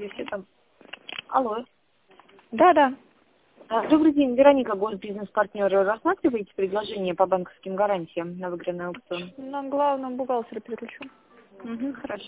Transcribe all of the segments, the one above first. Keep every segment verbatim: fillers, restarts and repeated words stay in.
если там... Алло. Да, да. А, Добрый день, Вероника, госбизнес-партнеры. Рассматриваете предложение по банковским гарантиям на выигранный аукцион? На главном бухгалтера переключу. Угу, хорошо.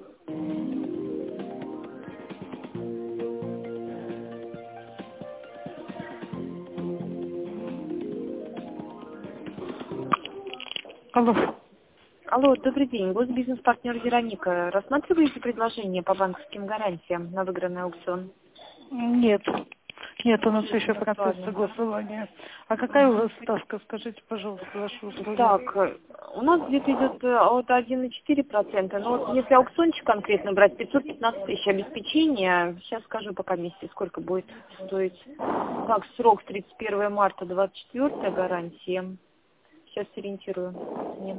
Алло. Алло, добрый день, госбизнес-партнер Вероника. Рассматриваете предложение по банковским гарантиям на выигранный аукцион? Нет. Нет, у нас еще процесс Ладно. согласования. А какая у вас ставка? Скажите, пожалуйста, ваши условия. Так, э, у нас где-то идет э, от один и четыре процента, но вот если аукциончик конкретно брать, пятьсот пятнадцать тысяч обеспечения, сейчас скажу пока вместе, сколько будет стоить. Так, срок тридцать первое марта двадцать четвёртая гарантия. Сейчас ориентирую. Нет.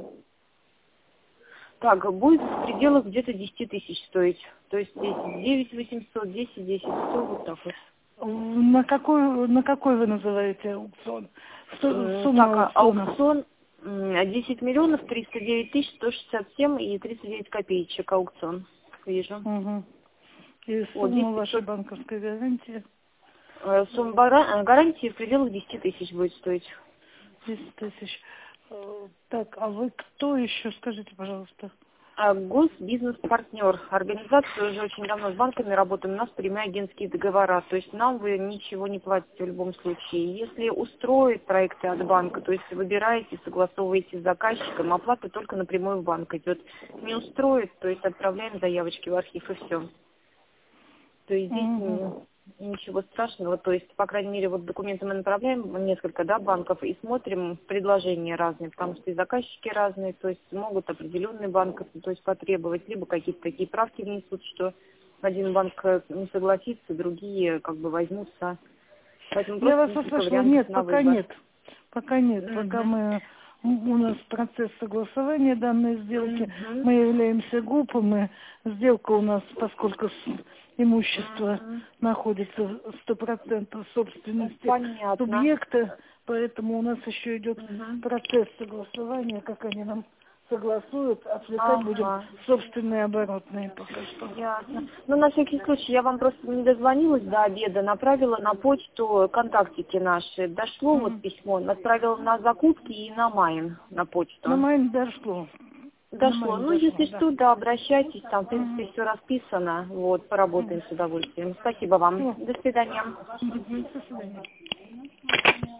Так, будет в пределах где-то десять тысяч стоить. То есть здесь девять восемьсот, десять, десять, сто, вот так вот. На какой, на какой вы называете аукцион? Что, М, сумма Так, а аукциона? аукцион м, десять миллионов триста девять тысяч сто шестьдесят семь и тридцать девять копеечек аукцион. Вижу. Угу. И Вот здесь сумма вашей пятьсот, банковской гарантии? э, сумма бара- э, гарантии в пределах десяти тысяч будет стоить. десять тысяч. Э, Так, а вы кто еще? Скажите, пожалуйста. А, Госбизнес-партнер. Организация уже очень давно с банками работаем, у нас прямые агентские договора. То есть нам вы ничего не платите в любом случае. Если устроит проекты от банка, то есть выбираете, согласовываете с заказчиком, оплата только напрямую в банк идет. Не устроит, то есть отправляем заявочки в архив и все. То есть здесь м, Угу. ничего страшного. То есть, по крайней мере, вот документы мы направляем несколько, да, банков и смотрим предложения разные, потому что и заказчики разные, то есть могут определенные банки, то есть потребовать, либо какие-то такие правки внесут, что один банк э, не согласится, другие как бы возьмутся. Поэтому Я просто вас несколько услышала. вариантов Нет, на пока выбор. нет. Пока нет. Пока Мгм. мы у нас процесс согласования данной сделки. Мгм. Мы являемся ГУПом, и сделка у нас, поскольку с- имущество Мгм. находится в сто процентов собственности Понятно. субъекта, поэтому у нас еще идет Мгм. процесс согласования, как они нам согласуют, отвлекать будем Ага. собственные оборотные пока что. Ясно. Ну, на всякий случай, я вам просто не дозвонилась до обеда, направила на почту контактики наши. Дошло вот Мгм. письмо, отправила на закупки и на Майн на На почту. майн дошло. На Дошло. майн Ну, дошло, если да. что, да, обращайтесь, там, в принципе, Мгм. все расписано. Вот, поработаем Мгм. с удовольствием. Спасибо вам. Всё. До свидания. Мгм. Мгм. До свидания.